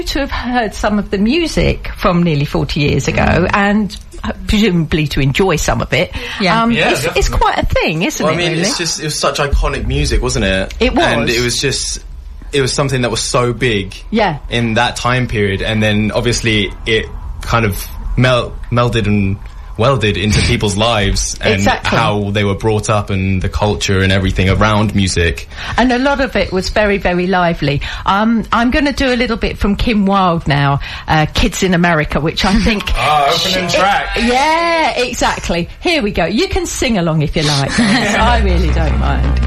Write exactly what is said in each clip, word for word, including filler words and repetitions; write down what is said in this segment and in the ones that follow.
to have heard some of the music from nearly forty years ago mm. and presumably to enjoy some of it. Yeah, um, yeah it's, it's quite a thing, isn't well, it? I mean, really? it's just, it was such iconic music, wasn't it? It was. And it was just, it was something that was so big yeah. in that time period, and then obviously it kind of mel- melded and welded into people's lives and exactly. how they were brought up and the culture and everything around music. And a lot of it was very, very lively. Um, I'm going to do a little bit from Kim Wilde now, uh, Kids in America, which I think... Ah, opening track. It, yeah, exactly. Here we go. You can sing along if you like. I really don't mind.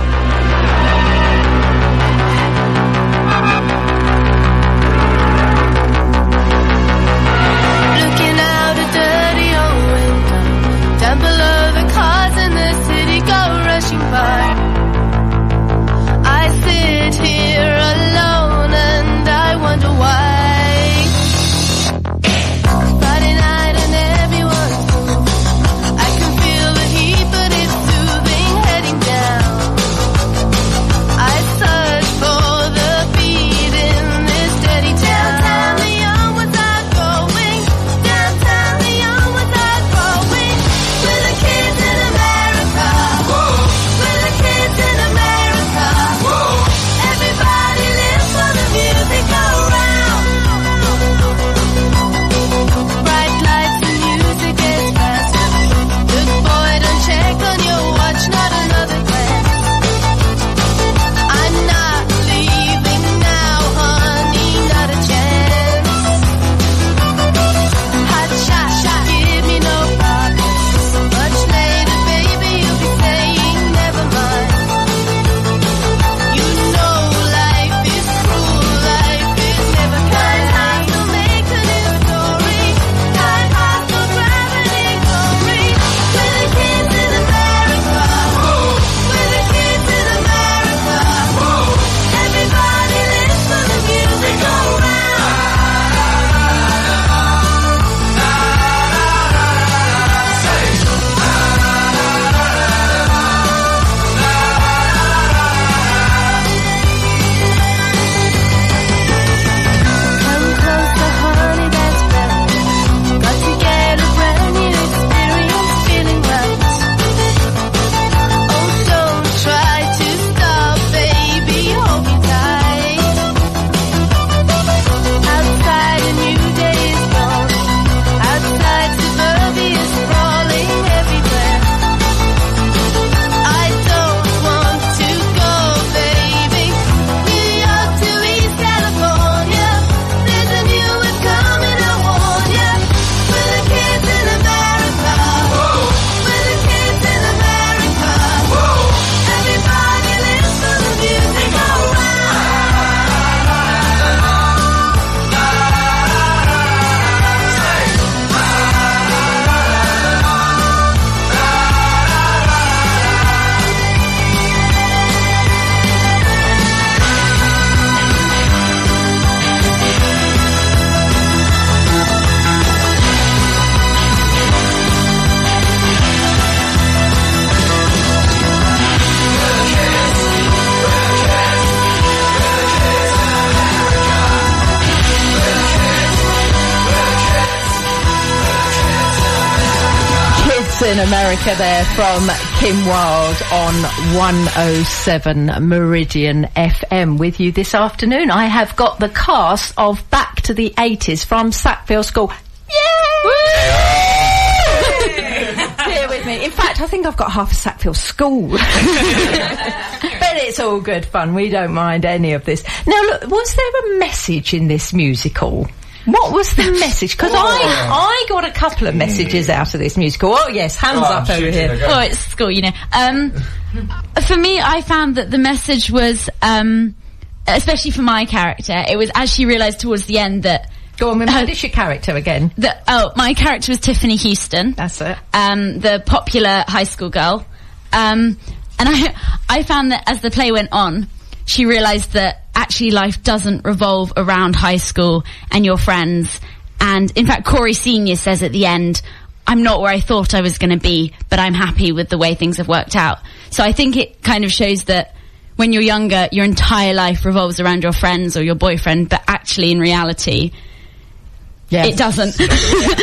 In America there from Kim Wilde on one oh seven Meridian F M with you this afternoon. I have got the cast of Back to the eighties from Sackville School. Yay! Here with me. In fact, I think I've got half a Sackville School. But it's all good fun. We don't mind any of this. Now, look, was there a message in this musical? What was the message? Because oh. I, I got a couple of messages out of this musical. Oh, yes, hands oh, up over here. Oh, it's school, you know. Um, for me, I found that the message was, um, especially for my character, it was as she realised towards the end that... Go on, what is your character again? That, oh, my character was Tiffany Houston. That's it. Um, the popular high school girl. Um, and I, I found that as the play went on, she realised that actually life doesn't revolve around high school and your friends. And in fact, Corey Senior says at the end, I'm not where I thought I was going to be, but I'm happy with the way things have worked out. So I think it kind of shows that when you're younger, your entire life revolves around your friends or your boyfriend, but actually in reality, yeah. it doesn't. yeah.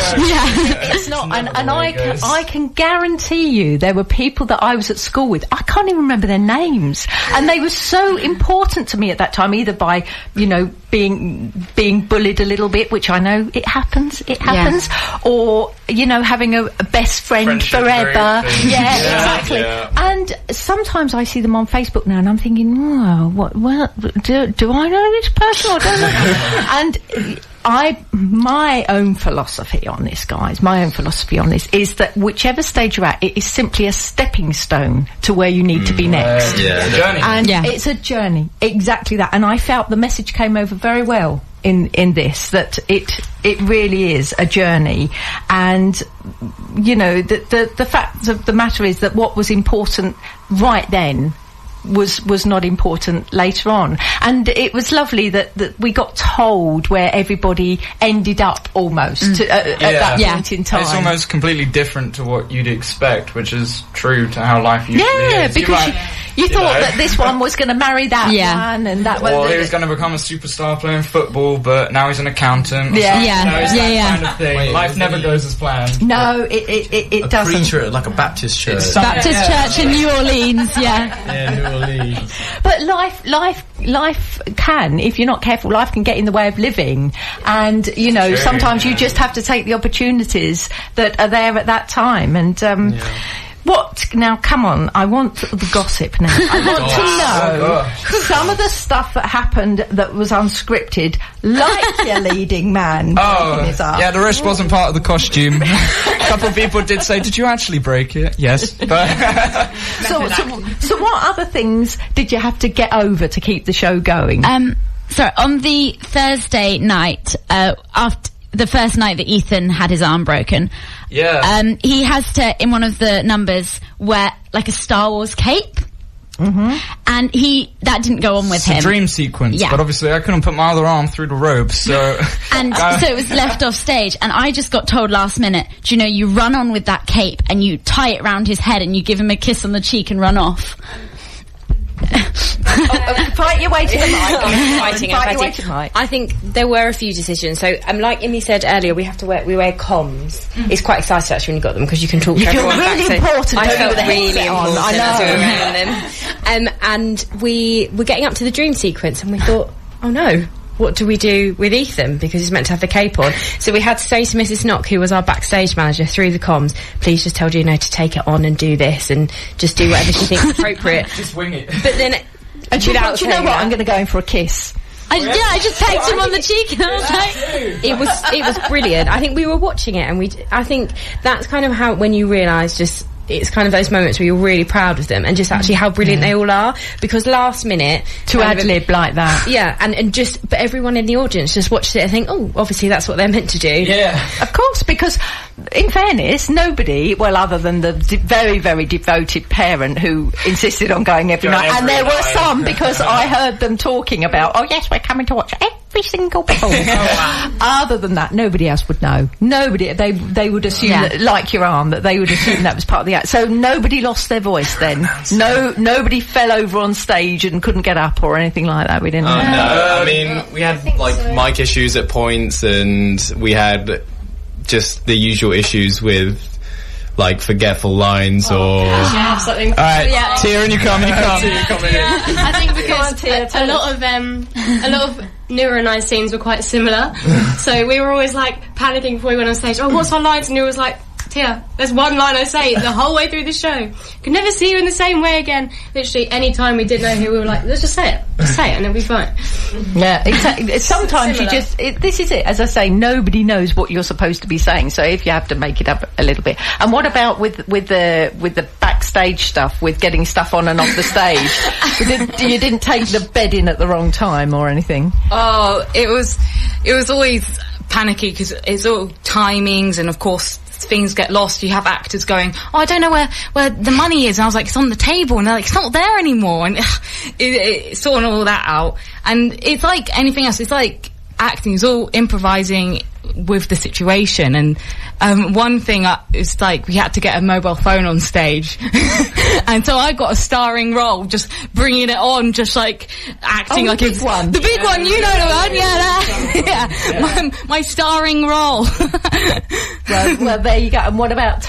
It's not, and, and I can, I can guarantee you there were people that I was at school with, I can't even remember their names, and they were so important to me at that time, either by, you know, being being bullied a little bit, which I know it happens, it happens, yeah. or, you know, having a, a best friend Friendship forever. Yeah, yeah, exactly. Yeah. And sometimes I see them on Facebook now and I'm thinking, oh, what, well, do, do I know this person or don't I? And I, my own philosophy on this, guys, my own philosophy on this is that whichever stage you're at, it is simply a stepping stone to where you need mm, to be next. Uh, yeah, journey. And yeah. it's a journey, exactly that. And I felt the message came over very well in in this, that it it really is a journey. And you know, the the, the fact of the matter is that what was important right then was was not important later on. And it was lovely that, that we got told where everybody ended up almost mm. to, uh, yeah. at that yeah. point in time. It's almost completely different to what you'd expect, which is true to how life usually yeah, is. Because you, might, you, you thought know. that this one was going to marry that yeah. one and that one. Well, he was going to become a superstar playing football, but now he's an accountant. Yeah, yeah, you know, yeah, that yeah. kind of thing. Wait, life never goes as planned. No, it it, it, it a doesn't. Preacher, like a Baptist church. Baptist yeah. church in New Orleans, yeah. Yeah, New Orleans. But life, life, life can, if you're not careful, life can get in the way of living. And, you know, True, sometimes yeah. you just have to take the opportunities that are there at that time. And, um, yeah. what, now come on, I want the gossip now. I want oh, to know oh some of the stuff that happened that was unscripted, like your leading man oh, breaking his arm. Yeah, the rest wasn't part of the costume. A couple of people did say, did you actually break it? Yes. But so, so, so what other things did you have to get over to keep the show going? Um, sorry, on the Thursday night, uh, after the first night that Ethan had his arm broken, yeah, um, he has to, in one of the numbers, wear like a Star Wars cape. Mm-hmm. And he, that didn't go on with it's him. It's a dream sequence, yeah. but obviously I couldn't put my other arm through the ropes, so... and uh, so it was left off stage, and I just got told last minute, do you know, you run on with that cape and you tie it round his head and you give him a kiss on the cheek and run off. oh, fight your way to the mic. Fighting, fight fighting. Your way to the mic. I think there were a few decisions. So, um, like Imi said earlier, we have to wear we wear comms. Mm. It's quite exciting actually when you got them because you can talk you to feel everyone really back. important. So I felt really important. I know. As we um, and we were getting up to the dream sequence, and we thought, oh no. What do we do with Ethan? Because he's meant to have the cape on. So we had to say to Missus Knock, who was our backstage manager, through the comms, please just tell Gino to take it on and do this and just do whatever she thinks appropriate. Just wing it. But then... And she thought, you know what, that, I'm going to go in for a kiss. I, yeah, I just pecked him on the cheek and I was like... It was, it was brilliant. I think we were watching it and we... I think that's kind of how, when you realise just... It's kind of those moments where you're really proud of them and just actually how brilliant yeah. they all are. Because last minute... To ad-lib like that. Yeah, and, and just... But everyone in the audience just watched it and think, oh, obviously that's what they're meant to do. Yeah. Of course, because in fairness, nobody, well, other than the de- very, very devoted parent who insisted on going every Going night, every and there night. were some, because I heard them talking about, oh yes, we're coming to watch every single performance. Oh, wow. Other than that, nobody else would know. Nobody, they they would assume, yeah. that, like your arm, that they would assume that was part of the act. So nobody lost their voice then. No, nobody fell over on stage and couldn't get up or anything like that. We didn't. Oh, know. no, I mean, we had like so. mic issues at points, and we had just the usual issues with like forgetful lines oh, or. Yeah, something. All right, yeah. Tia, and you come, and you come. Yeah, I think because a, a lot of um, a lot of Nura and I's scenes were quite similar, so we were always like panicking before we went on stage. Oh, what's our lines? And Nura was like, Tia, there's one line I say the whole way through the show. Can never see you in the same way again. Literally, any time we didn't know who, we were like, let's just say it. Just say it and it'll be fine. Yeah, exactly. Sometimes you just, it, this is it. As I say, nobody knows what you're supposed to be saying, so if you have to make it up a little bit. And what about with, with the, with the backstage stuff, with getting stuff on and off the stage? you, didn't, you didn't take the bed in at the wrong time or anything? Oh, it was, it was always panicky because it's all timings and of course things get lost. You have actors going, oh, I don't know where, where the money is. And I was like, it's on the table. And they're like, it's not there anymore. And it, it's sorting all that out. And it's like anything else. It's like acting. It's all improvising with the situation. And um, one thing uh, is like we had to get a mobile phone on stage. And so I got a starring role, just bringing it on, just like acting Oh, like the it's big one. the big one. You know the one, yeah, that, yeah. My, my starring role. well, well, there you go. And what about